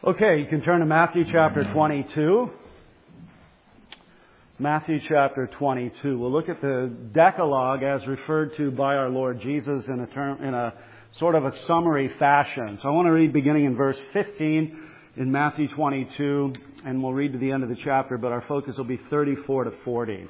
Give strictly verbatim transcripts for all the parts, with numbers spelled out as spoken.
Okay, you can turn to Matthew chapter twenty-two. Matthew chapter twenty-two. We'll look at the Decalogue as referred to by our Lord Jesus in a term, in a sort of a summary fashion. So I want to read beginning in verse fifteen in Matthew twenty-two, and we'll read to the end of the chapter, but our focus will be thirty-four to forty.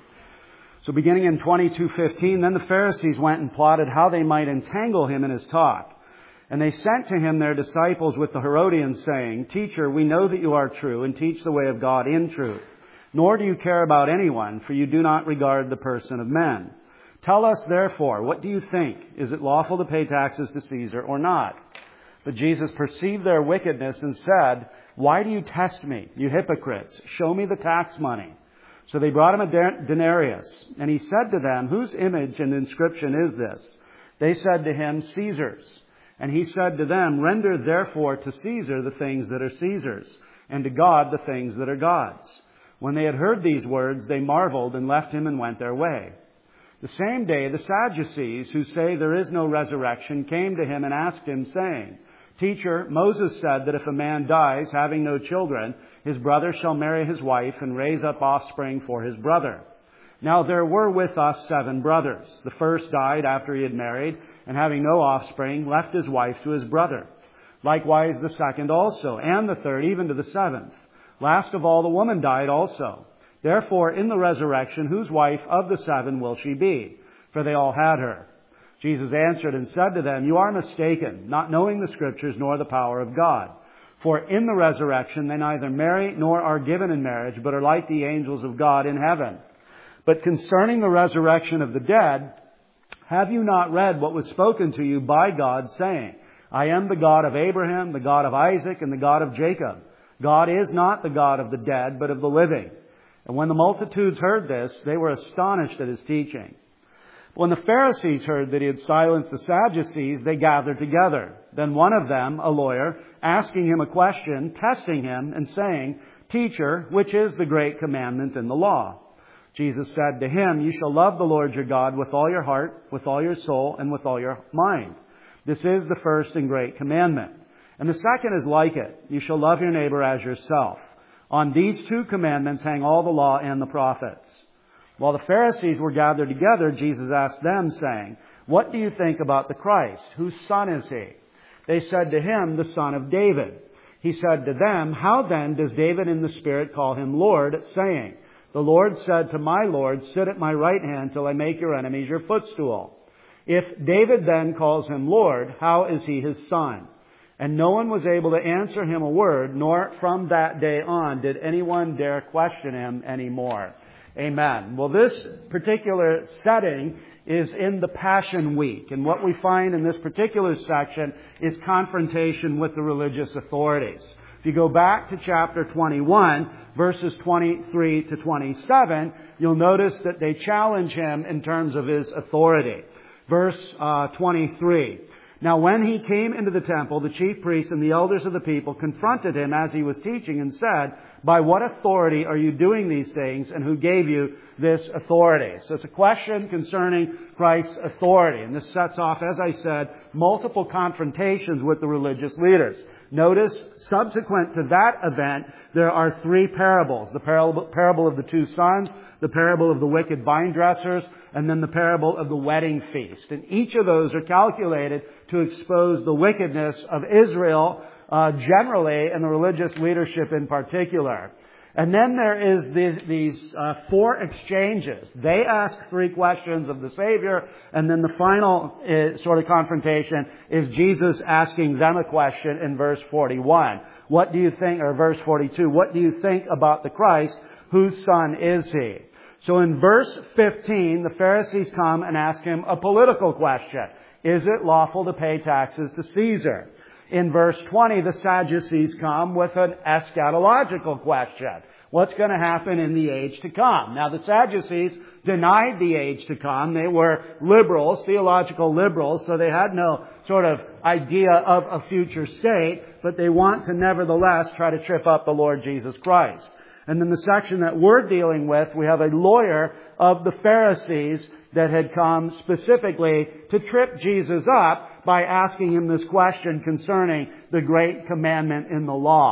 So beginning in twenty-two fifteen, then the Pharisees went and plotted how they might entangle him in his talk. And they sent to him their disciples with the Herodians, saying, Teacher, we know that you are true and teach the way of God in truth. Nor do you care about anyone, for you do not regard the person of men. Tell us, therefore, what do you think? Is it lawful to pay taxes to Caesar or not? But Jesus perceived their wickedness and said, Why do you test me, you hypocrites? Show me the tax money. So they brought him a denarius, and he said to them, Whose image and inscription is this? They said to him, Caesar's. And he said to them, Render therefore to Caesar the things that are Caesar's, and to God the things that are God's. When they had heard these words, they marveled and left him and went their way. The same day the Sadducees, who say there is no resurrection, came to him and asked him, saying, Teacher, Moses said that if a man dies, having no children, his brother shall marry his wife and raise up offspring for his brother. Now there were with us seven brothers. The first died after he had married, and having no offspring, left his wife to his brother. Likewise the second also, and the third, even to the seventh. Last of all, the woman died also. Therefore, in the resurrection, whose wife of the seven will she be? For they all had her. Jesus answered and said to them, You are mistaken, not knowing the Scriptures nor the power of God. For in the resurrection they neither marry nor are given in marriage, but are like the angels of God in heaven. But concerning the resurrection of the dead, have you not read what was spoken to you by God, saying, I am the God of Abraham, the God of Isaac, and the God of Jacob. God is not the God of the dead, but of the living. And when the multitudes heard this, they were astonished at his teaching. When the Pharisees heard that he had silenced the Sadducees, they gathered together. Then one of them, a lawyer, asking him a question, testing him, and saying, Teacher, which is the great commandment in the law? Jesus said to him, You shall love the Lord your God with all your heart, with all your soul, and with all your mind. This is the first and great commandment. And the second is like it. You shall love your neighbor as yourself. On these two commandments hang all the law and the prophets. While the Pharisees were gathered together, Jesus asked them, saying, What do you think about the Christ? Whose son is he? They said to him, The son of David. He said to them, How then does David in the Spirit call him Lord, saying, The Lord said to my Lord, Sit at my right hand till I make your enemies your footstool. If David then calls him Lord, how is he his son? And no one was able to answer him a word, nor from that day on did anyone dare question him anymore. Amen. Well, this particular setting is in the Passion Week. And what we find in this particular section is confrontation with the religious authorities. If you go back to chapter twenty-one, verses twenty-three to twenty-seven, you'll notice that they challenge him in terms of his authority. Verse uh, twenty-three. Now when he came into the temple, the chief priests and the elders of the people confronted him as he was teaching and said, By what authority are you doing these things, and who gave you this authority? So it's a question concerning Christ's authority. And this sets off, as I said, multiple confrontations with the religious leaders. Notice, subsequent to that event, there are three parables. The parable, parable of the two sons, the parable of the wicked vine dressers, and then the parable of the wedding feast. And each of those are calculated to expose the wickedness of Israel uh, generally and the religious leadership in particular. And then there is these, these uh, four exchanges. They ask three questions of the Savior, and then the final uh, sort of confrontation is Jesus asking them a question in verse forty-one. What do you think, or verse forty-two, what do you think about the Christ? Whose son is he? So in verse fifteen, the Pharisees come and ask him a political question. Is it lawful to pay taxes to Caesar? In verse twenty, the Sadducees come with an eschatological question. What's going to happen in the age to come? Now, the Sadducees denied the age to come. They were liberals, theological liberals, so they had no sort of idea of a future state, but they want to nevertheless try to trip up the Lord Jesus Christ. And in the section that we're dealing with, we have a lawyer of the Pharisees that had come specifically to trip Jesus up by asking him this question concerning the great commandment in the law.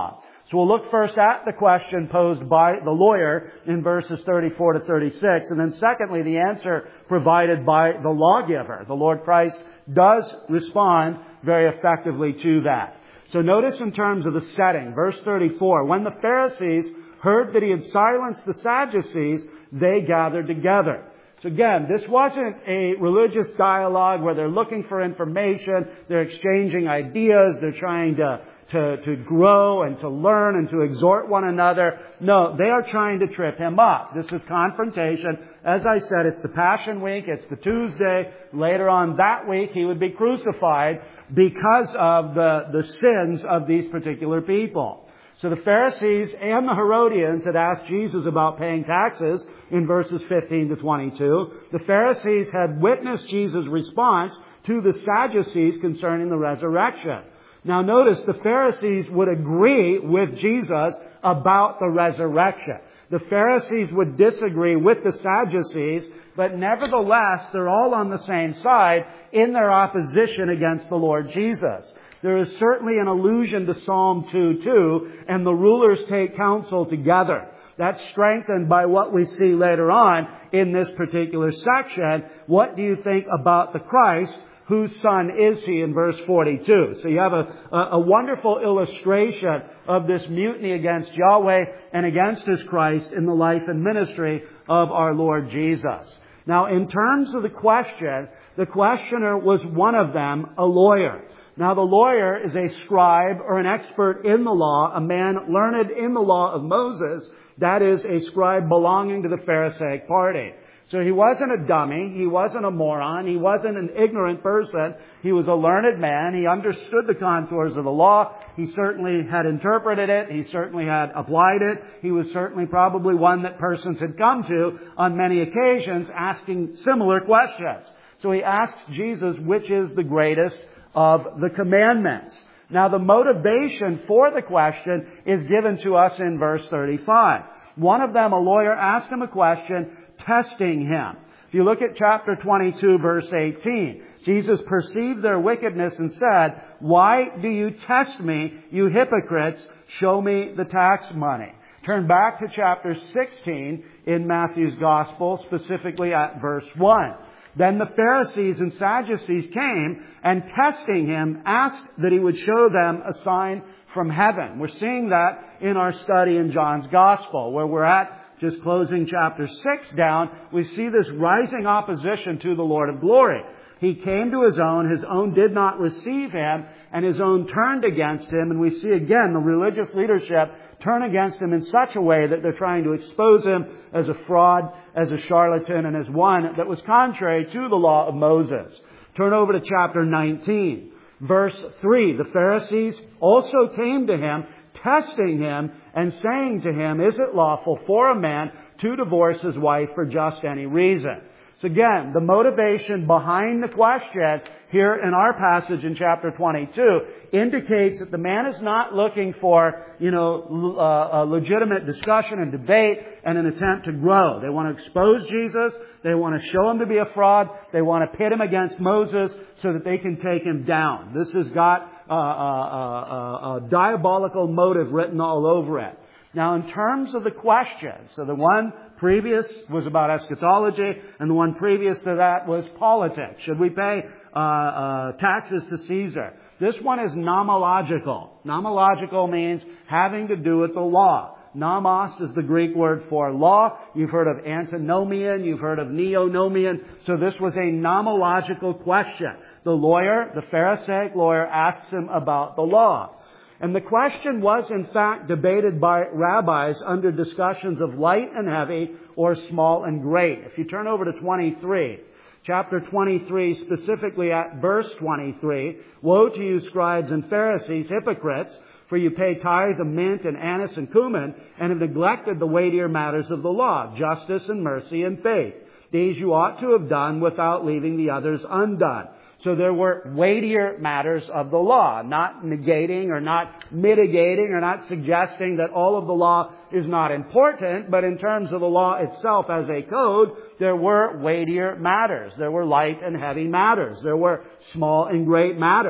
So we'll look first at the question posed by the lawyer in verses thirty-four to thirty-six, and then secondly, the answer provided by the lawgiver. The Lord Christ does respond very effectively to that. So notice in terms of the setting, verse thirty-four, when the Pharisees heard that he had silenced the Sadducees, they gathered together. So again, this wasn't a religious dialogue where they're looking for information, they're exchanging ideas, they're trying to, to, to grow and to learn and to exhort one another. No, they are trying to trip him up. This is confrontation. As I said, it's the Passion Week, it's the Tuesday. Later on that week, he would be crucified because of the, the sins of these particular people. So the Pharisees and the Herodians had asked Jesus about paying taxes in verses fifteen to twenty-two. The Pharisees had witnessed Jesus' response to the Sadducees concerning the resurrection. Now notice, the Pharisees would agree with Jesus about the resurrection. The Pharisees would disagree with the Sadducees, but nevertheless, they're all on the same side in their opposition against the Lord Jesus. There is certainly an allusion to Psalm two two, and the rulers take counsel together. That's strengthened by what we see later on in this particular section. What do you think about the Christ? Whose son is he, in verse forty-two? So you have a, a, a wonderful illustration of this mutiny against Yahweh and against His Christ in the life and ministry of our Lord Jesus. Now, in terms of the question, the questioner was one of them, a lawyer. Now, the lawyer is a scribe or an expert in the law, a man learned in the law of Moses. That is, a scribe belonging to the Pharisaic party. So he wasn't a dummy. He wasn't a moron. He wasn't an ignorant person. He was a learned man. He understood the contours of the law. He certainly had interpreted it. He certainly had applied it. He was certainly probably one that persons had come to on many occasions asking similar questions. So he asks Jesus, which is the greatest of the commandments. Now, the motivation for the question is given to us in verse thirty-five. One of them, a lawyer, asked him a question, testing him. If you look at chapter twenty-two, verse eighteen, Jesus perceived their wickedness and said, "Why do you test me, you hypocrites? Show me the tax money." Turn back to chapter sixteen in Matthew's Gospel, specifically at verse one. Then the Pharisees and Sadducees came and, testing him, asked that he would show them a sign from heaven. We're seeing that in our study in John's Gospel, where we're at just closing chapter six down. We see this rising opposition to the Lord of glory. He came to His own, His own did not receive Him, and His own turned against Him. And we see again the religious leadership turn against Him in such a way that they're trying to expose Him as a fraud, as a charlatan, and as one that was contrary to the law of Moses. Turn over to chapter nineteen, verse three. The Pharisees also came to Him, testing Him and saying to Him, "Is it lawful for a man to divorce his wife for just any reason?" So again, the motivation behind the question here in our passage in chapter twenty-two indicates that the man is not looking for, you know, uh, a legitimate discussion and debate and an attempt to grow. They want to expose Jesus. They want to show Him to be a fraud. They want to pit Him against Moses so that they can take Him down. This has got uh, a, a, a diabolical motive written all over it. Now, in terms of the question, so the one previous was about eschatology, and the one previous to that was politics. Should we pay uh, uh, taxes to Caesar? This one is nomological. Nomological means having to do with the law. Nomos is the Greek word for law. You've heard of antinomian. You've heard of neonomian. So this was a nomological question. The lawyer, the Pharisaic lawyer, asks him about the law. And the question was, in fact, debated by rabbis under discussions of light and heavy or small and great. If you turn over to twenty-three, chapter twenty-three, specifically at verse twenty-three, "Woe to you, scribes and Pharisees, hypocrites, for you pay tithe of mint and anise and cumin, and have neglected the weightier matters of the law, justice and mercy and faith. These you ought to have done without leaving the others undone." So there were weightier matters of the law, not negating or not mitigating or not suggesting that all of the law is not important, but in terms of the law itself as a code, there were weightier matters. There were light and heavy matters. There were small and great matters.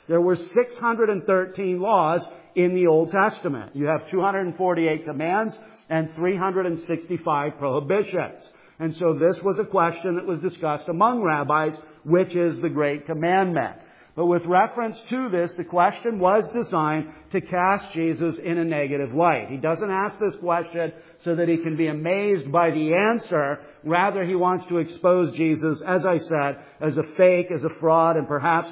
There were six hundred thirteen laws in the Old Testament. You have two hundred forty-eight commands and three hundred sixty-five prohibitions. And so this was a question that was discussed among rabbis, which is the great commandment. But with reference to this, the question was designed to cast Jesus in a negative light. He doesn't ask this question so that he can be amazed by the answer. Rather, he wants to expose Jesus, as I said, as a fake, as a fraud, and perhaps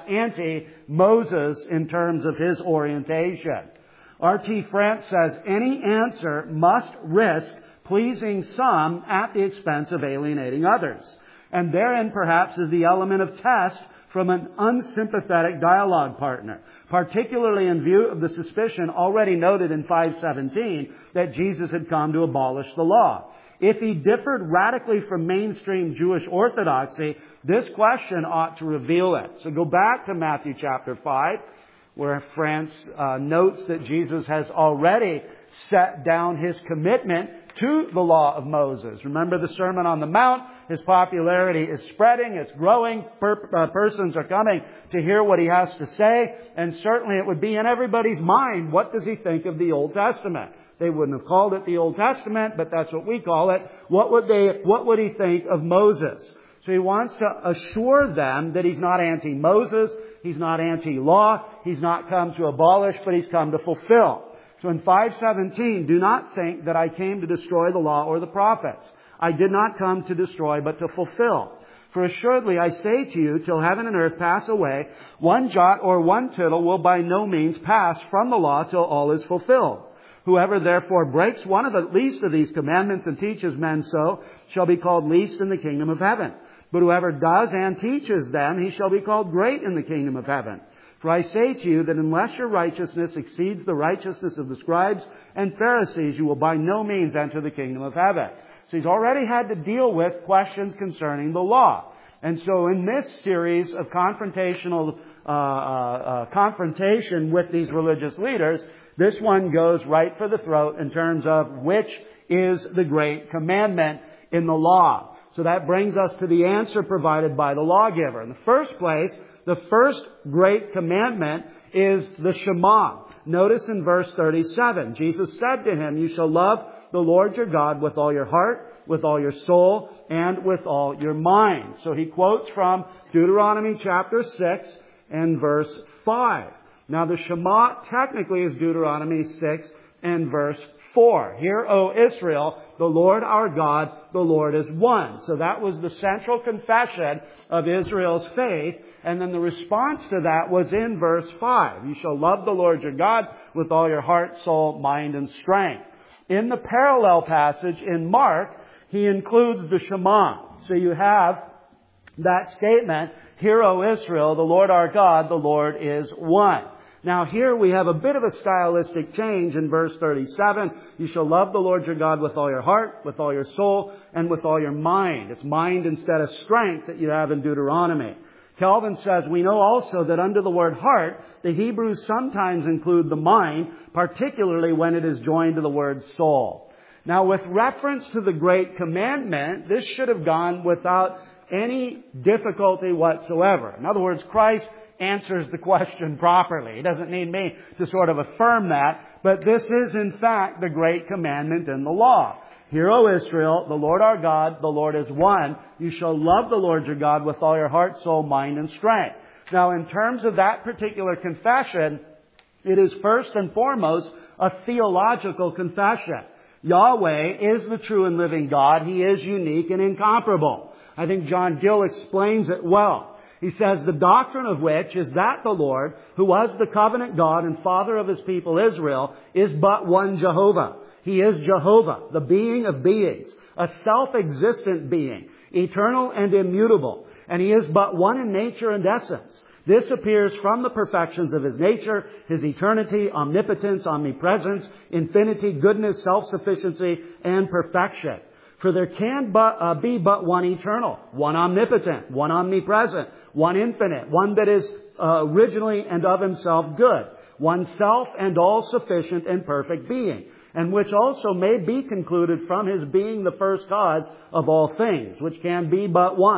anti-Moses in terms of his orientation. R T France says, any answer must risk pleasing some at the expense of alienating others. And therein perhaps is the element of test from an unsympathetic dialogue partner, particularly in view of the suspicion already noted in five seventeen that Jesus had come to abolish the law. If he differed radically from mainstream Jewish orthodoxy, this question ought to reveal it. So go back to Matthew chapter five, where France uh, notes that Jesus has already set down his commitment to the law of Moses. Remember the Sermon on the Mount? His popularity is spreading, it's growing, per, uh, persons are coming to hear what he has to say, and certainly it would be in everybody's mind, what does he think of the Old Testament? They wouldn't have called it the Old Testament, but that's what we call it. What would they, what would he think of Moses? So he wants to assure them that he's not anti-Moses, he's not anti-law, he's not come to abolish, but he's come to fulfill. So in five seventeen, do not think that I came to destroy the law or the prophets. I did not come to destroy, but to fulfill. For assuredly I say to you, till heaven and earth pass away, one jot or one tittle will by no means pass from the law till all is fulfilled. Whoever therefore breaks one of the least of these commandments and teaches men so, shall be called least in the kingdom of heaven. But whoever does and teaches them, he shall be called great in the kingdom of heaven. For I say to you that unless your righteousness exceeds the righteousness of the scribes and Pharisees, you will by no means enter the kingdom of heaven. So he's already had to deal with questions concerning the law. And so in this series of confrontational uh, uh, uh, confrontation with these religious leaders, this one goes right for the throat in terms of which is the great commandment in the law. So that brings us to the answer provided by the lawgiver. In the first place, the first great commandment is the Shema. Notice in verse thirty-seven, Jesus said to him, you shall love the Lord your God with all your heart, with all your soul, and with all your mind. So he quotes from Deuteronomy chapter six and verse five. Now the Shema technically is Deuteronomy six and verse four. Hear, O Israel, the Lord our God, the Lord is one. So that was the central confession of Israel's faith. And then the response to that was in verse five. You shall love the Lord your God with all your heart, soul, mind, and strength. In the parallel passage in Mark, he includes the Shema. So you have that statement, Hear, O Israel, the Lord our God, the Lord is one. Now here we have a bit of a stylistic change in verse thirty-seven. You shall love the Lord your God with all your heart, with all your soul, and with all your mind. It's mind instead of strength that you have in Deuteronomy. Calvin says, we know also that under the word heart, the Hebrews sometimes include the mind, particularly when it is joined to the word soul. Now with reference to the great commandment, this should have gone without any difficulty whatsoever. In other words, Christ answers the question properly. He doesn't need me to sort of affirm that, but this is in fact the great commandment in the law. Hear, O Israel, the Lord our God, the Lord is one. You shall love the Lord your God with all your heart, soul, mind, and strength. Now in terms of that particular confession, it is first and foremost a theological confession. Yahweh is the true and living God. He is unique and incomparable. I think John Gill explains it well. He says, the doctrine of which is that the Lord, who was the covenant God and Father of His people Israel, is but one Jehovah. He is Jehovah, the being of beings, a self-existent being, eternal and immutable. And He is but one in nature and essence. This appears from the perfections of His nature, His eternity, omnipotence, omnipresence, infinity, goodness, self-sufficiency, and perfection. For there can but, uh, be but one eternal, one omnipotent, one omnipresent, one infinite, one that is uh, originally and of Himself good, one self and all-sufficient and perfect being, and which also may be concluded from His being the first cause of all things, which can be but one,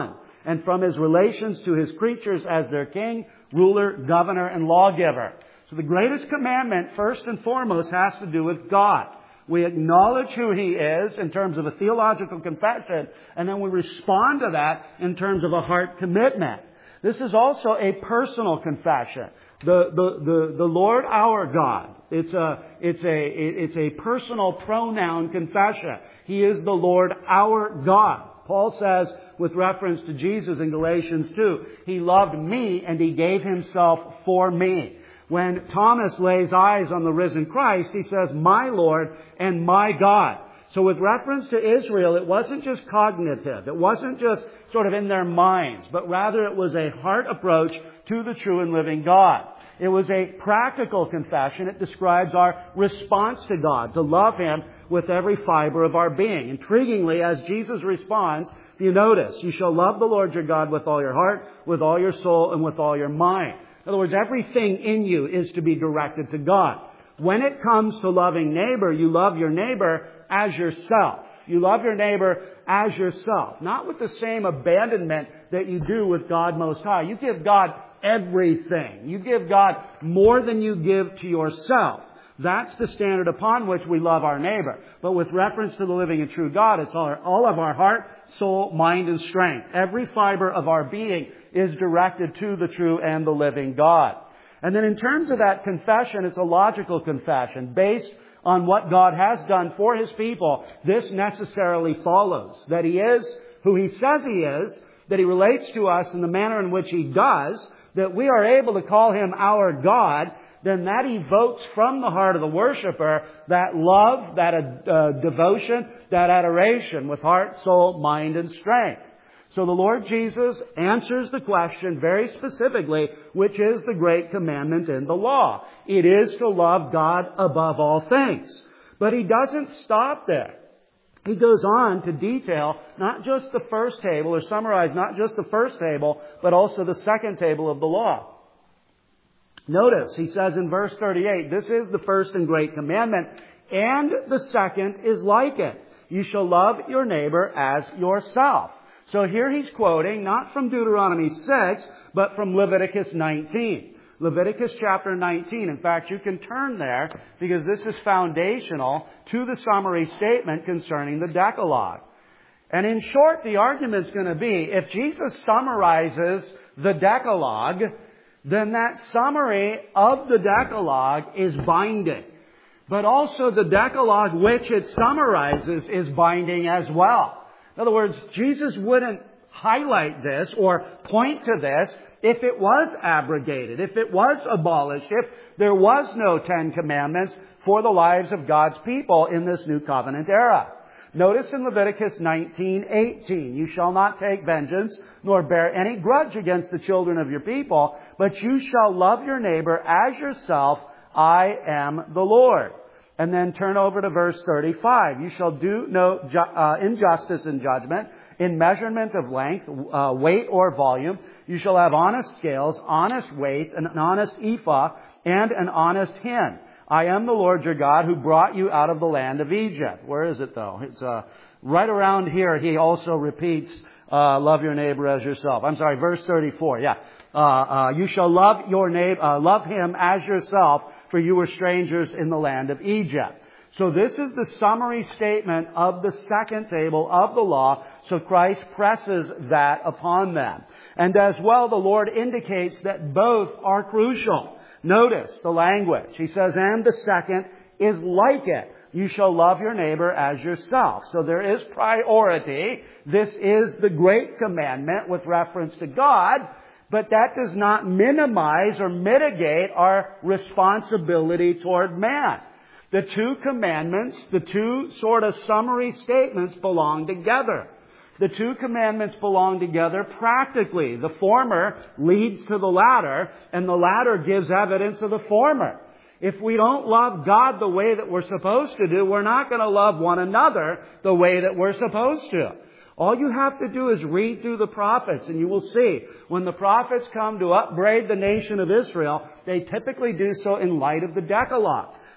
and from His relations to His creatures as their king, ruler, governor, and lawgiver. So the greatest commandment, first and foremost, has to do with God. We acknowledge who He is in terms of a theological confession, and then we respond to that in terms of a heart commitment. This is also a personal confession. The, the, the, the Lord our God. It's a, it's a, it's a personal pronoun confession. He is the Lord our God. Paul says, with reference to Jesus in Galatians two, He loved me and He gave Himself for me. When Thomas lays eyes on the risen Christ, he says, my Lord and my God. So with reference to Israel, it wasn't just cognitive. It wasn't just sort of in their minds, but rather it was a heart approach to the true and living God. It was a practical confession. It describes our response to God, to love Him with every fiber of our being. Intriguingly, as Jesus responds, if you notice, you shall love the Lord your God with all your heart, with all your soul, and with all your mind. In other words, everything in you is to be directed to God. When it comes to loving neighbor, you love your neighbor as yourself. You love your neighbor as yourself. Not with the same abandonment that you do with God Most High. You give God everything. You give God more than you give to yourself. That's the standard upon which we love our neighbor. But with reference to the living and true God, it's all, all of our heart, soul, mind, and strength. Every fiber of our being is directed to the true and the living God. And then in terms of that confession, it's a logical confession based on what God has done for His people. This necessarily follows that He is who He says He is, that He relates to us in the manner in which He does, that we are able to call Him our God. Then that evokes from the heart of the worshiper that love, that uh, devotion, that adoration with heart, soul, mind, and strength. So the Lord Jesus answers the question very specifically, which is the great commandment in the law. It is to love God above all things. But He doesn't stop there. He goes on to detail not just the first table, or summarize not just the first table, but also the second table of the law. Notice, he says in verse thirty-eight, this is the first and great commandment, and the second is like it. You shall love your neighbor as yourself. So here he's quoting not from Deuteronomy six, but from Leviticus nineteen. Leviticus chapter nineteen. In fact, you can turn there because this is foundational to the summary statement concerning the Decalogue. And in short, the argument's going to be, if Jesus summarizes the Decalogue, then that summary of the Decalogue is binding. But also the Decalogue which it summarizes is binding as well. In other words, Jesus wouldn't highlight this or point to this if it was abrogated, if it was abolished, if there was no Ten Commandments for the lives of God's people in this New Covenant era. Notice in Leviticus nineteen eighteen, you shall not take vengeance, nor bear any grudge against the children of your people, but you shall love your neighbor as yourself. I am the Lord. And then turn over to verse thirty-five. You shall do no ju- uh, injustice in judgment, in measurement of length, uh, weight, or volume. You shall have honest scales, honest weights, an honest ephah, and an honest hin. I am the Lord your God who brought you out of the land of Egypt. Where is it though? It's uh, right around here. He also repeats, uh, love your neighbor as yourself. I'm sorry, verse thirty-four. Yeah. Uh, uh, you shall love your neighbor, uh, love him as yourself, for you were strangers in the land of Egypt. So this is the summary statement of the second table of the law. So Christ presses that upon them. And as well, the Lord indicates that both are crucial. Notice the language. He says, and the second is like it. You shall love your neighbor as yourself. So there is priority. This is the great commandment with reference to God. But that does not minimize or mitigate our responsibility toward man. The two commandments, the two sort of summary statements belong together. The two commandments belong together practically. The former leads to the latter, and the latter gives evidence of the former. If we don't love God the way that we're supposed to do, we're not going to love one another the way that we're supposed to. All you have to do is read through the prophets, and you will see when the prophets come to upbraid the nation of Israel, they typically do so in light of the Decalogue.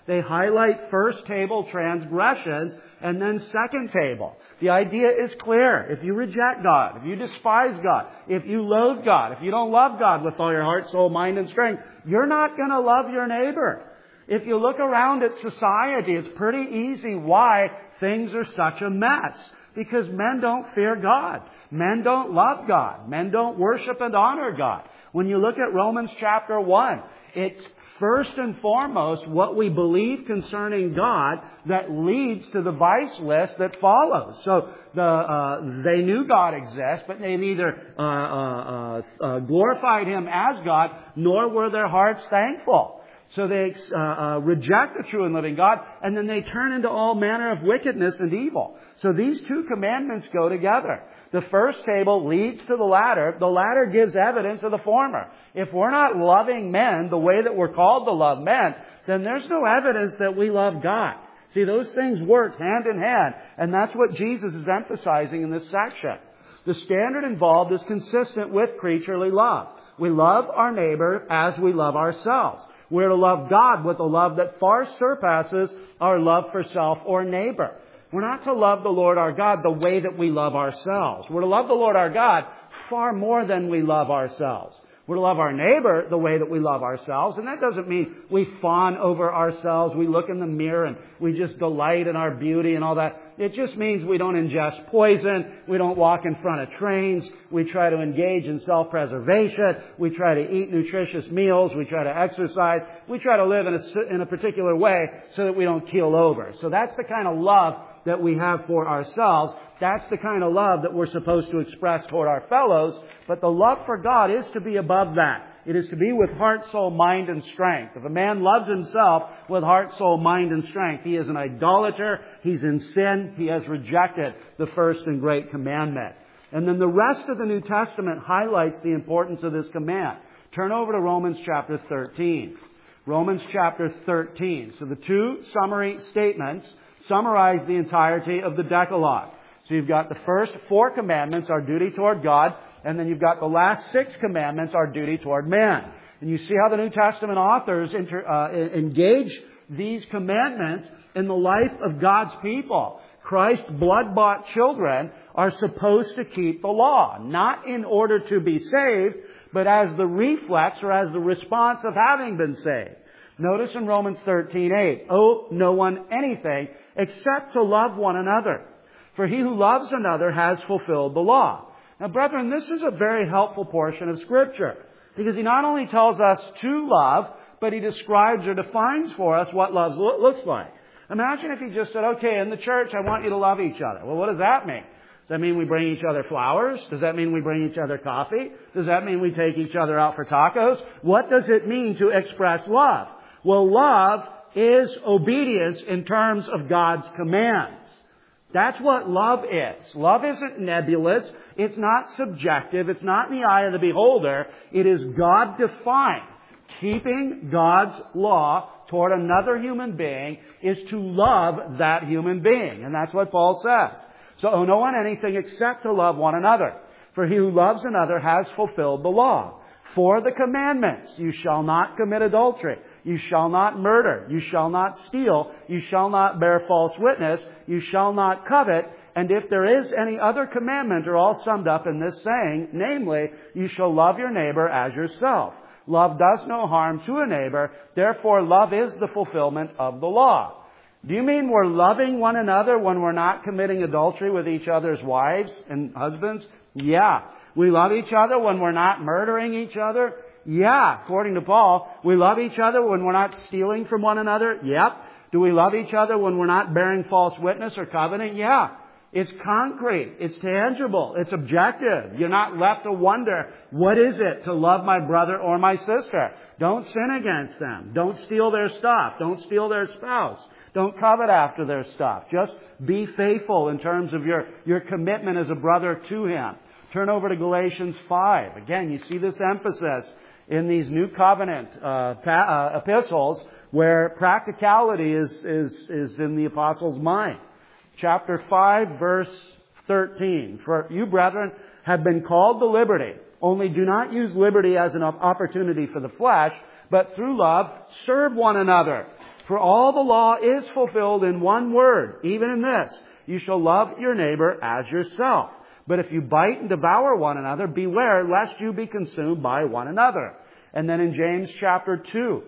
They highlight first table transgressions and then second table. The idea is clear. If you reject God, if you despise God, if you loathe God, if you don't love God with all your heart, soul, mind, and strength, you're not going to love your neighbor. If you look around at society, it's pretty easy why things are such a mess. Because men don't fear God. Men don't love God. Men don't worship and honor God. When you look at Romans chapter one, it's first and foremost what we believe concerning God that leads to the vice list that follows. So the uh, they knew God exists, but they neither uh, uh, uh, glorified Him as God, nor were their hearts thankful. So they uh, uh, reject the true and living God, and then they turn into all manner of wickedness and evil. So these two commandments go together. The first table leads to the latter. The latter gives evidence of the former. If we're not loving men the way that we're called to love men, then there's no evidence that we love God. See, those things work hand in hand, and that's what Jesus is emphasizing in this section. The standard involved is consistent with creaturely love. We love our neighbor as we love ourselves. We're to love God with a love that far surpasses our love for self or neighbor. We're not to love the Lord our God the way that we love ourselves. We're to love the Lord our God far more than we love ourselves. We're to love our neighbor the way that we love ourselves. And that doesn't mean we fawn over ourselves. We look in the mirror and we just delight in our beauty and all that. It just means we don't ingest poison. We don't walk in front of trains. We try to engage in self-preservation. We try to eat nutritious meals. We try to exercise. We try to live in a, in a particular way so that we don't keel over. So that's the kind of love that we have for ourselves. That's the kind of love that we're supposed to express toward our fellows. But the love for God is to be above that. It is to be with heart, soul, mind, and strength. If a man loves himself with heart, soul, mind, and strength, he is an idolater. He's in sin. He has rejected the first and great commandment. And then the rest of the New Testament highlights the importance of this command. Turn over to Romans chapter thirteen. Romans chapter thirteen. So the two summary statements summarize the entirety of the Decalogue. So you've got the first four commandments, our duty toward God, and then you've got the last six commandments, our duty toward man. And you see how the New Testament authors inter, uh, engage these commandments in the life of God's people. Christ's blood-bought children are supposed to keep the law, not in order to be saved, but as the reflex or as the response of having been saved. Notice in Romans thirteen eight, owe no one anything except to love one another. For he who loves another has fulfilled the law. Now, brethren, this is a very helpful portion of Scripture, because he not only tells us to love, but he describes or defines for us what love lo- looks like. Imagine if he just said, okay, in the church, I want you to love each other. Well, what does that mean? Does that mean we bring each other flowers? Does that mean we bring each other coffee? Does that mean we take each other out for tacos? What does it mean to express love? Well, love is obedience in terms of God's commands. That's what love is. Love isn't nebulous. It's not subjective. It's not in the eye of the beholder. It is God-defined. Keeping God's law toward another human being is to love that human being. And that's what Paul says. So owe no one anything except to love one another. For he who loves another has fulfilled the law. For the commandments, you shall not commit adultery. You shall not murder. You shall not steal. You shall not bear false witness. You shall not covet. And if there is any other commandment, are all summed up in this saying, namely, you shall love your neighbor as yourself. Love does no harm to a neighbor. Therefore, love is the fulfillment of the law. Do you mean we're loving one another when we're not committing adultery with each other's wives and husbands? Yeah. We love each other when we're not murdering each other? Yeah, according to Paul. We love each other when we're not stealing from one another? Yep. Do we love each other when we're not bearing false witness or covenant? Yeah. It's concrete. It's tangible. It's objective. You're not left to wonder, what is it to love my brother or my sister? Don't sin against them. Don't steal their stuff. Don't steal their spouse. Don't covet after their stuff. Just be faithful in terms of your, your commitment as a brother to him. Turn over to Galatians five. Again, you see this emphasis in these New Covenant uh, pa- uh, epistles where practicality is, is, is in the apostles' mind. Chapter five, verse thirteen. For you, brethren, have been called to liberty. Only do not use liberty as an opportunity for the flesh, but through love serve one another. For all the law is fulfilled in one word, even in this, you shall love your neighbor as yourself. But if you bite and devour one another, beware lest you be consumed by one another. And then in James chapter two,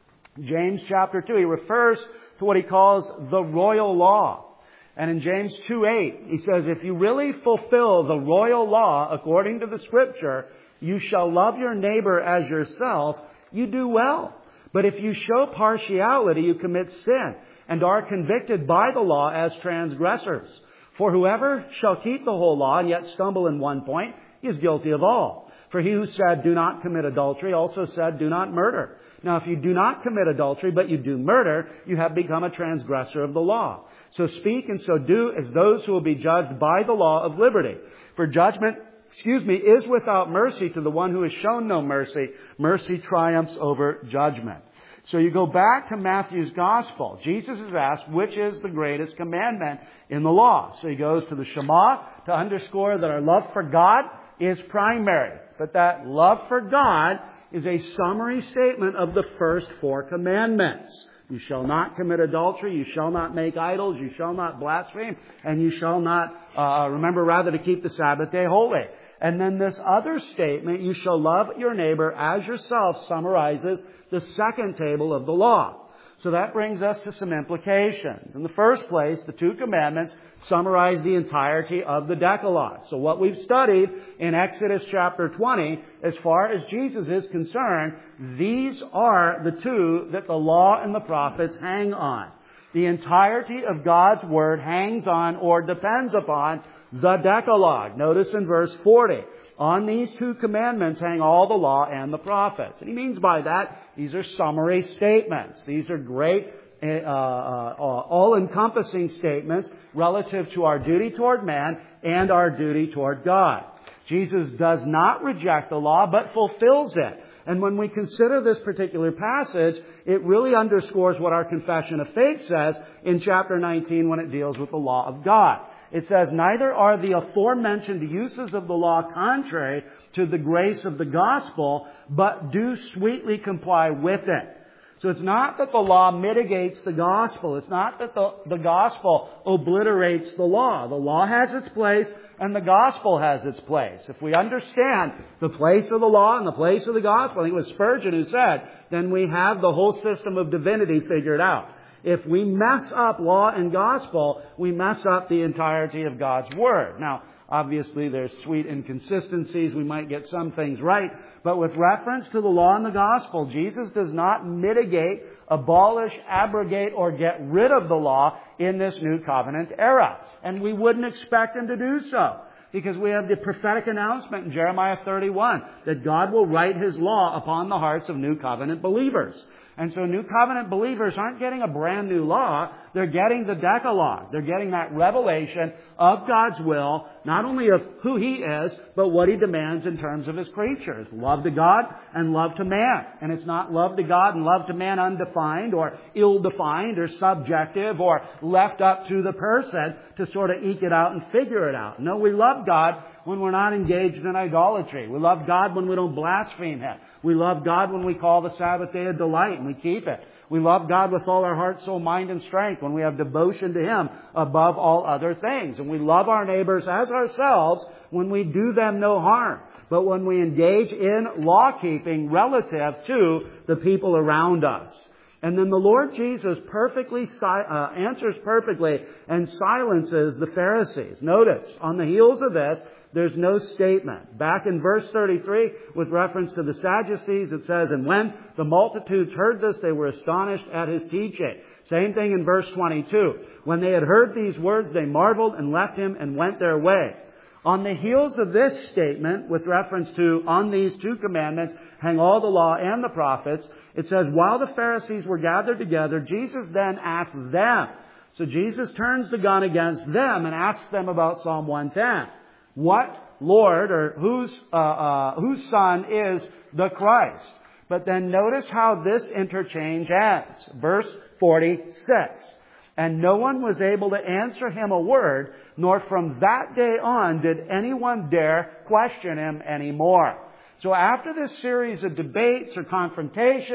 James chapter two, he refers to what he calls the royal law. And in James two eight, he says, if you really fulfill the royal law according to the Scripture, you shall love your neighbor as yourself, you do well. But if you show partiality, you commit sin, and are convicted by the law as transgressors. For whoever shall keep the whole law and yet stumble in one point, he is guilty of all. For he who said, do not commit adultery, also said, do not murder. Now if you do not commit adultery, but you do murder, you have become a transgressor of the law. So speak and so do as those who will be judged by the law of liberty. For judgment, excuse me, is without mercy to the one who has shown no mercy. Mercy triumphs over judgment. So you go back to Matthew's Gospel. Jesus is asked, which is the greatest commandment in the law? So he goes to the Shema to underscore that our love for God is primary. But that love for God is a summary statement of the first four commandments. You shall not commit adultery, you shall not make idols, you shall not blaspheme, and you shall not, uh, remember rather to keep the Sabbath day holy. And then this other statement, you shall love your neighbor as yourself, summarizes the second table of the law. So that brings us to some implications. In the first place, the two commandments summarize the entirety of the Decalogue. So what we've studied in Exodus chapter twenty, as far as Jesus is concerned, these are the two that the law and the prophets hang on. The entirety of God's Word hangs on or depends upon the Decalogue. Notice in verse forty, on these two commandments hang all the law and the prophets. And he means by that, these are summary statements. These are great, uh, uh, all-encompassing statements relative to our duty toward man and our duty toward God. Jesus does not reject the law, but fulfills it. And when we consider this particular passage, it really underscores what our confession of faith says in chapter nineteen when it deals with the law of God. It says, neither are the aforementioned uses of the law contrary to the grace of the gospel, but do sweetly comply with it. So it's not that the law mitigates the gospel. It's not that the, the gospel obliterates the law. The law has its place and the gospel has its place. If we understand the place of the law and the place of the gospel, I think it was Spurgeon who said, then we have the whole system of divinity figured out. If we mess up law and gospel, we mess up the entirety of God's Word. Now, obviously there's sweet inconsistencies. We might get some things right. But with reference to the law and the gospel, Jesus does not mitigate, abolish, abrogate, or get rid of the law in this new covenant era. And we wouldn't expect Him to do so, because we have the prophetic announcement in Jeremiah thirty-one that God will write His law upon the hearts of new covenant believers. And so new covenant believers aren't getting a brand new law. They're getting the Decalogue. They're getting that revelation of God's will, not only of who He is, but what He demands in terms of His creatures. Love to God and love to man. And it's not love to God and love to man undefined or ill-defined or subjective or left up to the person to sort of eke it out and figure it out. No, we love God when we're not engaged in idolatry. We love God when we don't blaspheme Him. We love God when we call the Sabbath day a delight and we keep it. We love God with all our heart, soul, mind, and strength when we have devotion to Him above all other things. And we love our neighbors as ourselves when we do them no harm. But when we engage in law-keeping relative to the people around us. And then the Lord Jesus perfectly si- uh, answers perfectly and silences the Pharisees. Notice, on the heels of this, there's no statement. Back in verse thirty-three, with reference to the Sadducees, it says, and when the multitudes heard this, they were astonished at His teaching. Same thing in verse twenty-two. When they had heard these words, they marveled and left Him and went their way. On the heels of this statement, with reference to, on these two commandments, hang all the law and the prophets, it says, while the Pharisees were gathered together, Jesus then asked them. So Jesus turns the gun against them and asks them about Psalm one ten. What Lord or whose uh, uh, whose son is the Christ? But then notice how this interchange ends. Verse forty-six. And no one was able to answer him a word, nor from that day on did anyone dare question him anymore. So after this series of debates or confrontations,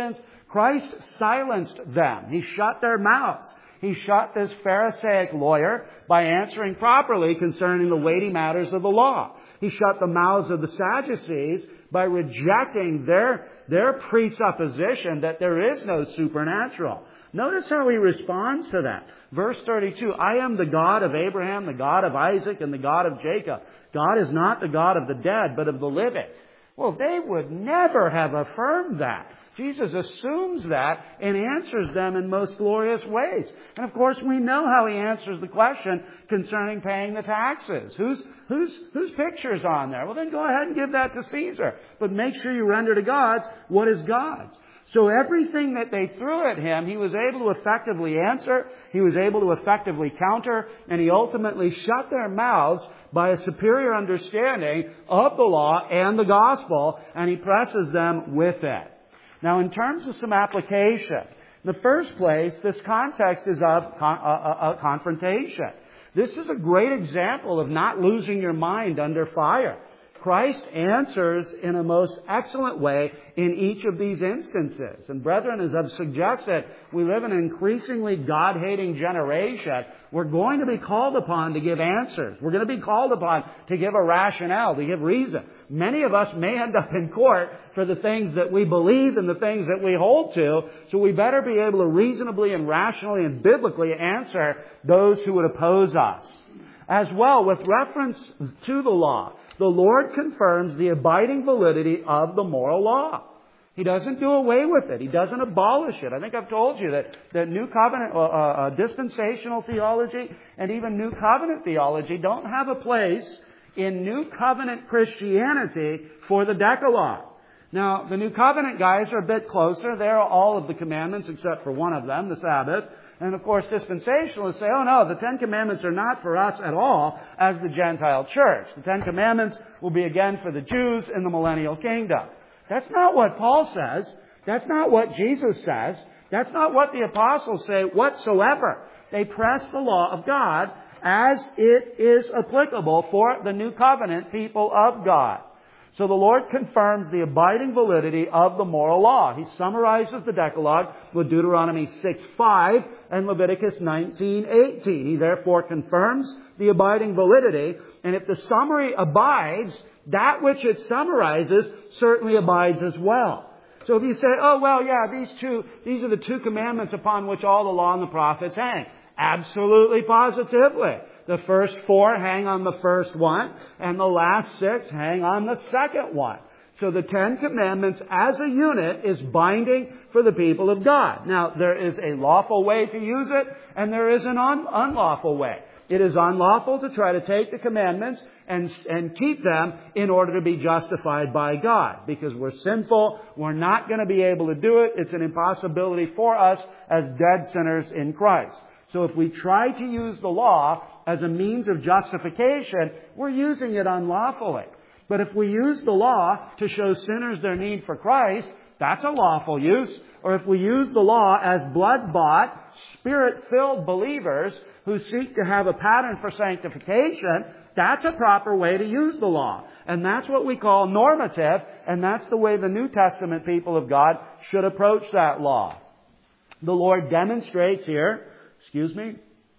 Christ silenced them. He shut their mouths. He shut this Pharisaic lawyer by answering properly concerning the weighty matters of the law. He shut the mouths of the Sadducees by rejecting their, their presupposition that there is no supernatural. Notice how he responds to that. Verse thirty-two, I am the God of Abraham, the God of Isaac, and the God of Jacob. God is not the God of the dead, but of the living. Well, they would never have affirmed that. Jesus assumes that and answers them in most glorious ways. And of course, we know how he answers the question concerning paying the taxes. Whose, whose, whose picture is on there? Well, then go ahead and give that to Caesar. But make sure you render to God's what is God's. So everything that they threw at him, he was able to effectively answer, he was able to effectively counter, and he ultimately shut their mouths by a superior understanding of the law and the gospel, and he presses them with it. Now, in terms of some application, in the first place, this context is of con- a, a, a confrontation. This is a great example of not losing your mind under fire. Christ answers in a most excellent way in each of these instances. And brethren, as I've suggested, we live in an increasingly God-hating generation. We're going to be called upon to give answers. We're going to be called upon to give a rationale, to give reason. Many of us may end up in court for the things that we believe and the things that we hold to, so we better be able to reasonably and rationally and biblically answer those who would oppose us. As well, with reference to the law, the Lord confirms the abiding validity of the moral law. He doesn't do away with it. He doesn't abolish it. I think I've told you that, that New Covenant, uh, uh, dispensational theology and even New Covenant theology don't have a place in New Covenant Christianity for the Decalogue. Now, the New Covenant guys are a bit closer. They're all of the commandments except for one of them, the Sabbath. And of course, dispensationalists say, oh no, the Ten Commandments are not for us at all as the Gentile church. The Ten Commandments will be again for the Jews in the millennial kingdom. That's not what Paul says. That's not what Jesus says. That's not what the apostles say whatsoever. They press the law of God as it is applicable for the New Covenant people of God. So the Lord confirms the abiding validity of the moral law. He summarizes the Decalogue with Deuteronomy six five and Leviticus nineteen eighteen. He therefore confirms the abiding validity. And if the summary abides, that which it summarizes certainly abides as well. So if you say, oh, well, yeah, these two, these are the two commandments upon which all the law and the prophets hang. Absolutely, positively. The first four hang on the first one, and the last six hang on the second one. So the Ten Commandments as a unit is binding for the people of God. Now, there is a lawful way to use it, and there is an un- unlawful way. It is unlawful to try to take the commandments and, and keep them in order to be justified by God. Because we're sinful, we're not going to be able to do it. It's an impossibility for us as dead sinners in Christ. So if we try to use the law as a means of justification, we're using it unlawfully. But if we use the law to show sinners their need for Christ, that's a lawful use. Or if we use the law as blood-bought, Spirit-filled believers who seek to have a pattern for sanctification, that's a proper way to use the law. And that's what we call normative, and that's the way the New Testament people of God should approach that law. The Lord demonstrates here, excuse me,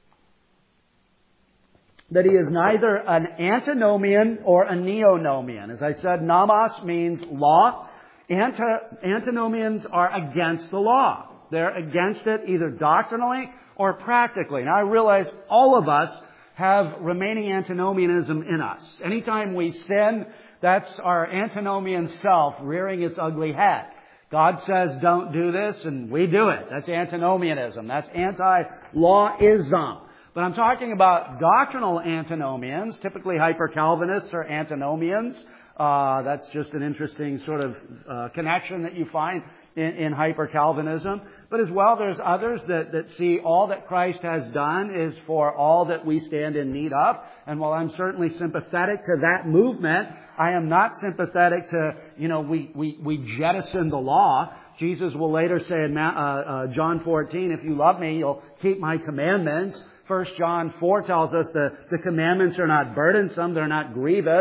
that He is neither an antinomian or a neonomian. As I said, nomos means law. Anti- antinomians are against the law. They're against it either doctrinally or practically. Now I realize all of us have remaining antinomianism in us. Anytime we sin, that's our antinomian self rearing its ugly head. God says don't do this, and we do it. That's antinomianism. That's anti-lawism. But I'm talking about doctrinal antinomians, typically hyper-Calvinists or antinomians. Uh, that's just an interesting sort of uh, connection that you find in, in hyper-Calvinism. But as well, there's others that, that see all that Christ has done is for all that we stand in need of. And while I'm certainly sympathetic to that movement, I am not sympathetic to, you know, we, we, we jettison the law. Jesus will later say in uh, uh, John fourteen, if you love me, you'll keep my commandments. First John four tells us that the commandments are not burdensome, they're not grievous.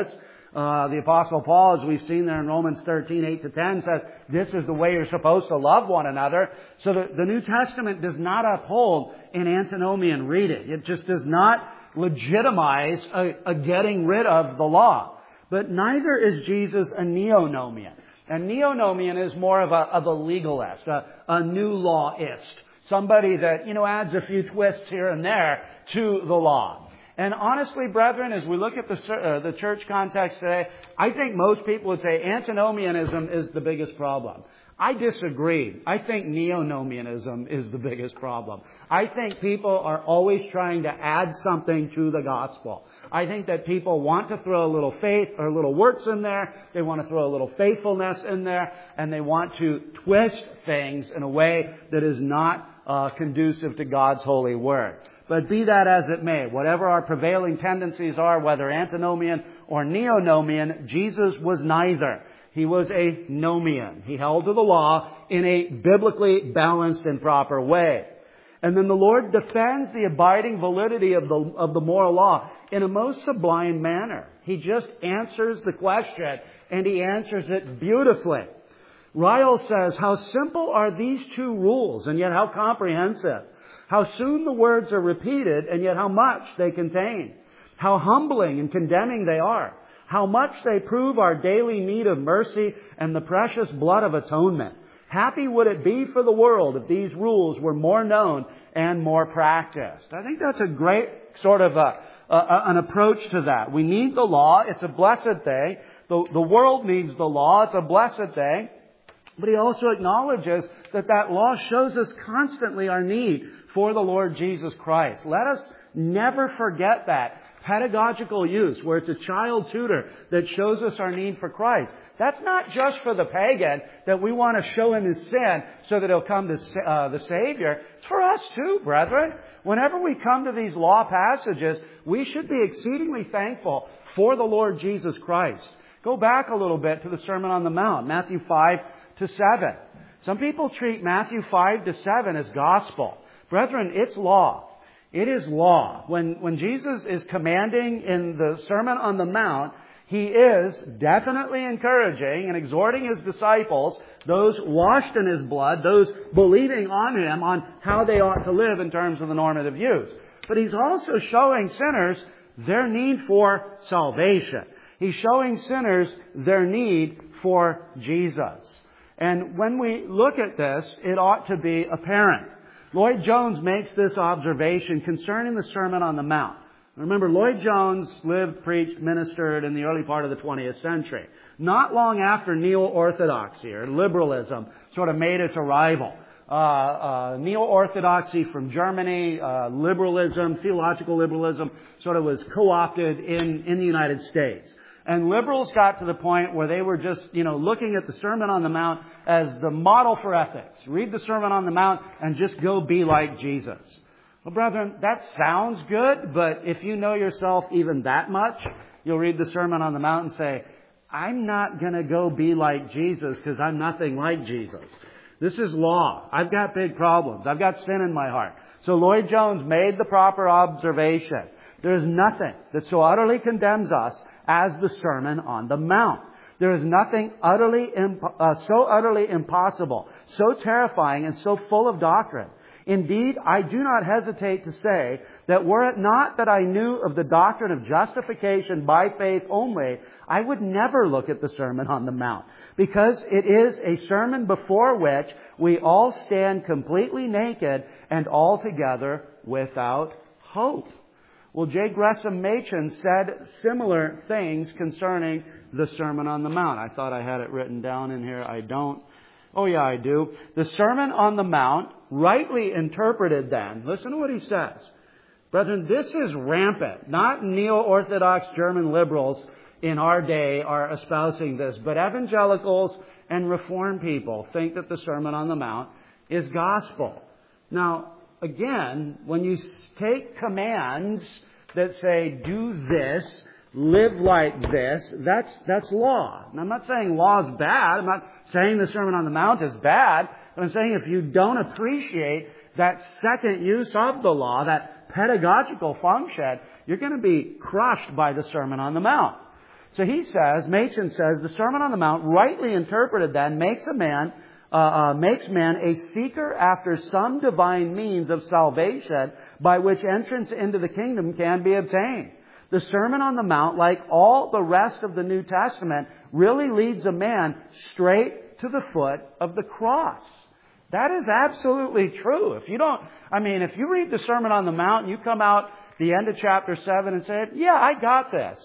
Uh, the Apostle Paul, as we've seen there in Romans thirteen, eight to ten, says this is the way you're supposed to love one another. So the, the New Testament does not uphold an antinomian reading. It just does not legitimize a, a getting rid of the law. But neither is Jesus a neonomian. And neonomian is more of a, of a legalist, a, a new lawist. Somebody that, you know, adds a few twists here and there to the law. And honestly, brethren, as we look at the, uh, the church context today, I think most people would say antinomianism is the biggest problem. I disagree. I think neonomianism is the biggest problem. I think people are always trying to add something to the gospel. I think that people want to throw a little faith or a little works in there. They want to throw a little faithfulness in there. And they want to twist things in a way that is not uh, conducive to God's holy word. But be that as it may, whatever our prevailing tendencies are, whether antinomian or neonomian, Jesus was neither. He was a nomian. He held to the law in a biblically balanced and proper way. And then the Lord defends the abiding validity of the, of the moral law in a most sublime manner. He just answers the question, and He answers it beautifully. Ryle says, how simple are these two rules, and yet how comprehensive. How soon the words are repeated, and yet how much they contain. How humbling and condemning they are. How much they prove our daily need of mercy and the precious blood of atonement. Happy would it be for the world if these rules were more known and more practiced. I think that's a great sort of a, a, an approach to that. We need the law. It's a blessed thing. The, the world needs the law. It's a blessed thing. But he also acknowledges that that law shows us constantly our need for the Lord Jesus Christ. Let us never forget that. Pedagogical use, where it's a child tutor that shows us our need for Christ. That's not just for the pagan that we want to show him his sin so that he'll come to uh, the Savior. It's for us too, brethren. Whenever we come to these law passages, we should be exceedingly thankful for the Lord Jesus Christ. Go back a little bit to the Sermon on the Mount, Matthew five to seven. Some people treat Matthew five to seven as gospel. Brethren, it's law. It is law. When, when Jesus is commanding in the Sermon on the Mount, He is definitely encouraging and exhorting His disciples, those washed in His blood, those believing on Him, on how they ought to live in terms of the normative use. But He's also showing sinners their need for salvation. He's showing sinners their need for Jesus. And when we look at this, it ought to be apparent. Lloyd Jones makes this observation concerning the Sermon on the Mount. Remember, Lloyd Jones lived, preached, ministered in the early part of the twentieth century. Not long after neo-orthodoxy or liberalism sort of made its arrival. Uh, uh, neo-orthodoxy from Germany, uh, liberalism, theological liberalism, sort of was co-opted in, in the United States. And liberals got to the point where they were just, you know, looking at the Sermon on the Mount as the model for ethics. Read the Sermon on the Mount and just go be like Jesus. Well, brethren, that sounds good, but if you know yourself even that much, you'll read the Sermon on the Mount and say, I'm not going to go be like Jesus because I'm nothing like Jesus. This is law. I've got big problems. I've got sin in my heart. So Lloyd Jones made the proper observation. There is nothing that so utterly condemns us as the Sermon on the Mount. There is nothing utterly imp- uh, so utterly impossible, so terrifying, and so full of doctrine. Indeed, I do not hesitate to say that were it not that I knew of the doctrine of justification by faith only, I would never look at the Sermon on the Mount, because it is a sermon before which we all stand completely naked and altogether without hope. Well, J. Gresham Machen said similar things concerning the Sermon on the Mount. I thought I had it written down in here. I don't. Oh, yeah, I do. The Sermon on the Mount, rightly interpreted then, listen to what he says. Brethren, this is rampant. Not neo-Orthodox German liberals in our day are espousing this, but evangelicals and Reformed people think that the Sermon on the Mount is gospel. Now, again, when you take commands that say, do this, live like this, that's that's law. And I'm not saying law is bad. I'm not saying the Sermon on the Mount is bad. But I'm saying if you don't appreciate that second use of the law, that pedagogical function, you're going to be crushed by the Sermon on the Mount. So he says, Machen says, the Sermon on the Mount, rightly interpreted then, makes a man, uh, uh, makes man a seeker after some divine means of salvation by which entrance into the kingdom can be obtained. The Sermon on the Mount, like all the rest of the New Testament, really leads a man straight to the foot of the cross. That is absolutely true. If you don't, I mean, if you read the Sermon on the Mount and you come out the end of chapter seven and say, yeah, I got this.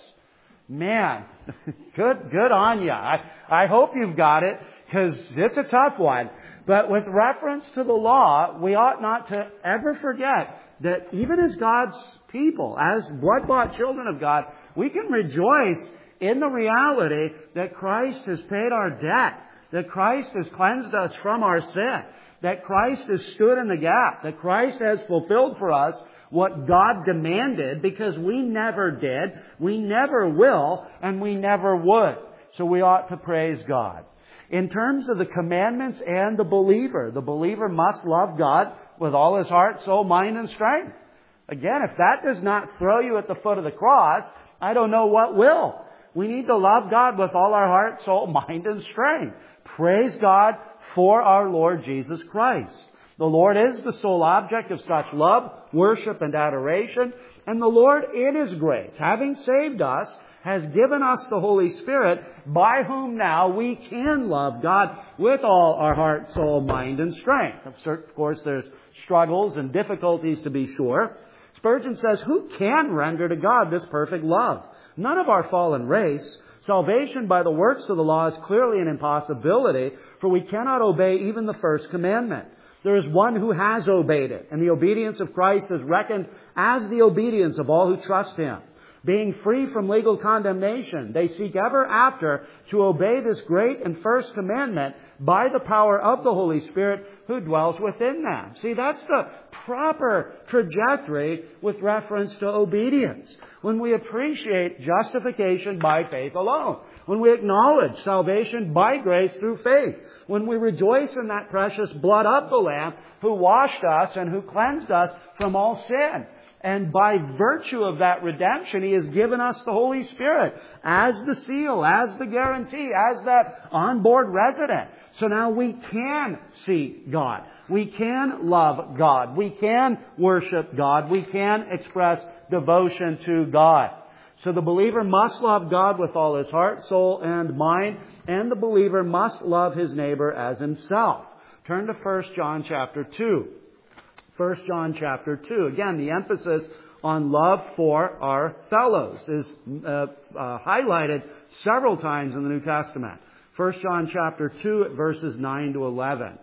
Man, good, good on you. I, I hope you've got it, because it's a tough one. But with reference to the law, we ought not to ever forget that even as God's people, as blood-bought children of God, we can rejoice in the reality that Christ has paid our debt, that Christ has cleansed us from our sin, that Christ has stood in the gap, that Christ has fulfilled for us what God demanded, because we never did, we never will, and we never would. So we ought to praise God. In terms of the commandments and the believer, the believer must love God with all his heart, soul, mind, and strength. Again, if that does not throw you at the foot of the cross, I don't know what will. We need to love God with all our heart, soul, mind, and strength. Praise God for our Lord Jesus Christ. The Lord is the sole object of such love, worship, and adoration. And the Lord, in His grace, having saved us, has given us the Holy Spirit, by whom now we can love God with all our heart, soul, mind, and strength. Of course, there's struggles and difficulties, to be sure. Spurgeon says, who can render to God this perfect love? None of our fallen race. Salvation by the works of the law is clearly an impossibility, for we cannot obey even the first commandment. There is one who has obeyed it, and the obedience of Christ is reckoned as the obedience of all who trust Him. Being free from legal condemnation, they seek ever after to obey this great and first commandment by the power of the Holy Spirit who dwells within them. See, that's the proper trajectory with reference to obedience. When we appreciate justification by faith alone, when we acknowledge salvation by grace through faith, when we rejoice in that precious blood of the Lamb who washed us and who cleansed us from all sin. And by virtue of that redemption, He has given us the Holy Spirit as the seal, as the guarantee, as that onboard resident. So now we can see God. We can love God. We can worship God. We can express devotion to God. So the believer must love God with all his heart, soul, and mind. And the believer must love his neighbor as himself. Turn to First John chapter two. First John chapter two. Again, the emphasis on love for our fellows is uh, uh, highlighted several times in the New Testament. First John chapter two at verses nine to eleven.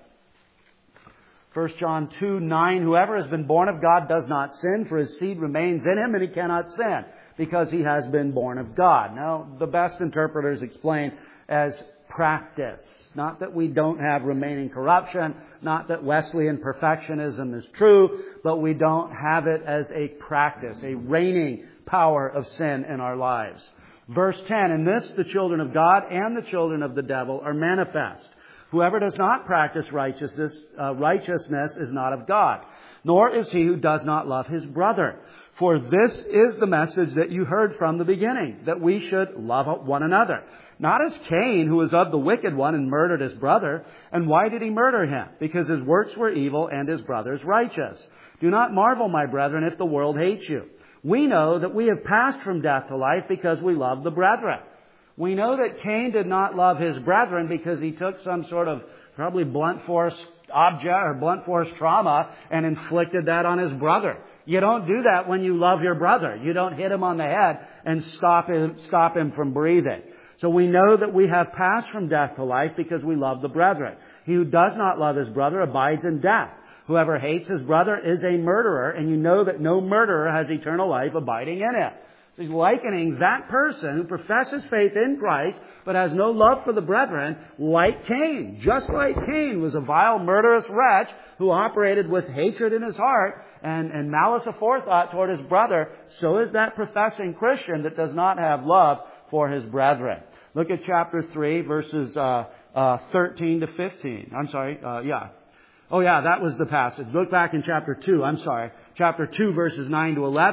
First John two, nine, whoever has been born of God does not sin, for his seed remains in him, and he cannot sin, because he has been born of God. Now, the best interpreters explain as practice. Not that we don't have remaining corruption, not that Wesleyan perfectionism is true, but we don't have it as a practice, a reigning power of sin in our lives. Verse ten, in this the children of God and the children of the devil are manifest. Whoever does not practice righteousness, uh, righteousness is not of God, nor is he who does not love his brother. For this is the message that you heard from the beginning, that we should love one another. Not as Cain, who was of the wicked one and murdered his brother. And why did he murder him? Because his works were evil and his brother's righteous. Do not marvel, my brethren, if the world hates you. We know that we have passed from death to life because we love the brethren. We know that Cain did not love his brethren because he took some sort of probably blunt force object or blunt force trauma and inflicted that on his brother. You don't do that when you love your brother. You don't hit him on the head and stop him, stop him from breathing. So we know that we have passed from death to life because we love the brethren. He who does not love his brother abides in death. Whoever hates his brother is a murderer, and you know that no murderer has eternal life abiding in him. So he's likening that person who professes faith in Christ but has no love for the brethren like Cain. Just like Cain was a vile, murderous wretch who operated with hatred in his heart and, and malice aforethought toward his brother, so is that professing Christian that does not have love for his brethren. Look at chapter three, verses uh, uh, thirteen to fifteen. I'm sorry, uh, yeah. Oh yeah, that was the passage. Look back in chapter two, I'm sorry. Chapter two, verses nine to eleven.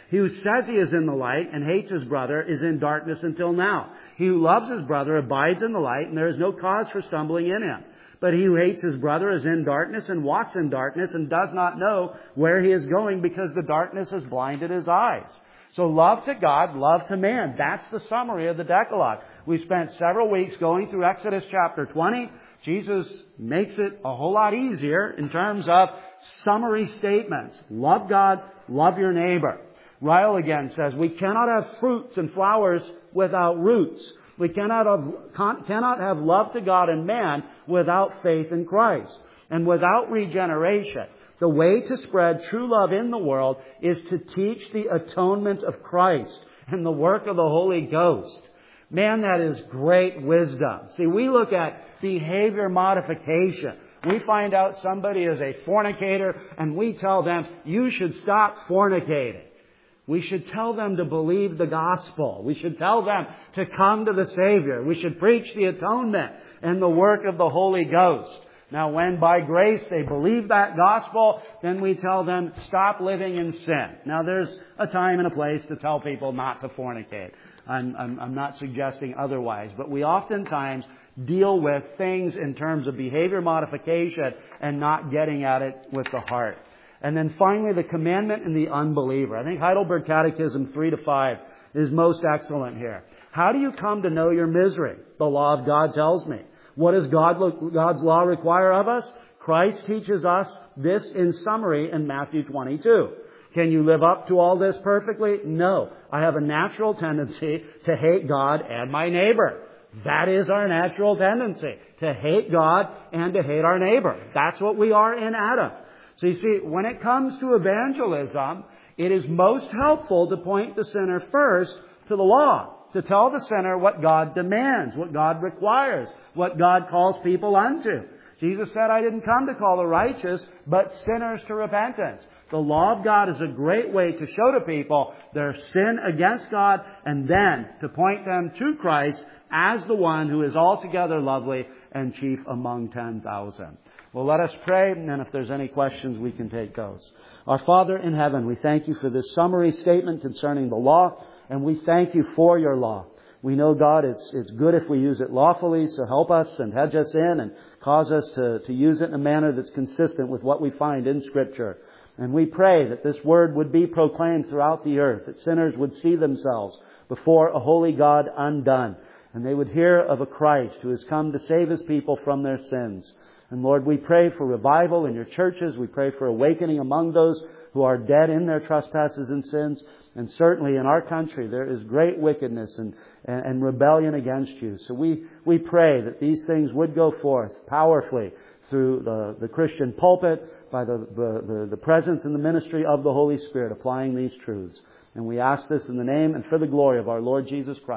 He who says he is in the light and hates his brother is in darkness until now. He who loves his brother abides in the light, and there is no cause for stumbling in him. But he who hates his brother is in darkness and walks in darkness and does not know where he is going because the darkness has blinded his eyes. So love to God, love to man. That's the summary of the Decalogue. We spent several weeks going through Exodus chapter twenty. Jesus makes it a whole lot easier in terms of summary statements. Love God, love your neighbor. Ryle again says, we cannot have fruits and flowers without roots. We cannot have, cannot have love to God and man without faith in Christ. And without regeneration, the way to spread true love in the world is to teach the atonement of Christ and the work of the Holy Ghost. Man, that is great wisdom. See, we look at behavior modification. We find out somebody is a fornicator and we tell them, you should stop fornicating. We should tell them to believe the gospel. We should tell them to come to the Savior. We should preach the atonement and the work of the Holy Ghost. Now, when by grace they believe that gospel, then we tell them, stop living in sin. Now, there's a time and a place to tell people not to fornicate. I'm, I'm, I'm not suggesting otherwise. But we oftentimes deal with things in terms of behavior modification and not getting at it with the heart. And then finally, the commandment in the unbeliever. I think Heidelberg Catechism three to five is most excellent here. How do you come to know your misery? The law of God tells me. What does God, God's law require of us? Christ teaches us this in summary in Matthew twenty-two. Can you live up to all this perfectly? No. I have a natural tendency to hate God and my neighbor. That is our natural tendency, to hate God and to hate our neighbor. That's what we are in Adam. So you see, when it comes to evangelism, it is most helpful to point the sinner first to the law, to tell the sinner what God demands, what God requires, what God calls people unto. Jesus said, I didn't come to call the righteous, but sinners to repentance. The law of God is a great way to show to people their sin against God and then to point them to Christ as the one who is altogether lovely and chief among ten thousand. Well, let us pray, and if there's any questions, we can take those. Our Father in heaven, we thank you for this summary statement concerning the law, and we thank you for your law. We know, God, it's it's good if we use it lawfully, so help us and hedge us in and cause us to, to use it in a manner that's consistent with what we find in Scripture. And we pray that this word would be proclaimed throughout the earth, that sinners would see themselves before a holy God undone, and they would hear of a Christ who has come to save His people from their sins. And Lord, we pray for revival in your churches. We pray for awakening among those who are dead in their trespasses and sins. And certainly in our country, there is great wickedness and, and, and rebellion against you. So we, we pray that these things would go forth powerfully through the, the Christian pulpit, by the, the, the presence and the ministry of the Holy Spirit applying these truths. And we ask this in the name and for the glory of our Lord Jesus Christ.